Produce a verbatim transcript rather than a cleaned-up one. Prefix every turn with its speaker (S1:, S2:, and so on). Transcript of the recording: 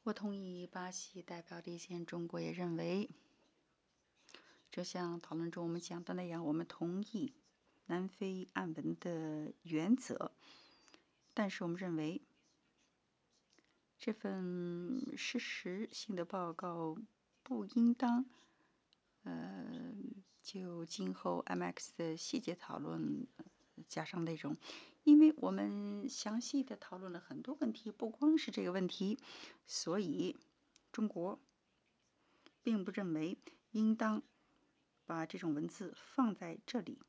S1: 我同意巴西代表的意见，中国也认为，这项讨论中我们讲的那样，我们同意南非案文的原则，但是我们认为这份事实性的报告不应当，呃，就今后 M X 的细节讨论呃加上内容，因为我们详细的讨论了很多问题，不光是这个问题，所以中国并不认为应当把这种文字放在这里。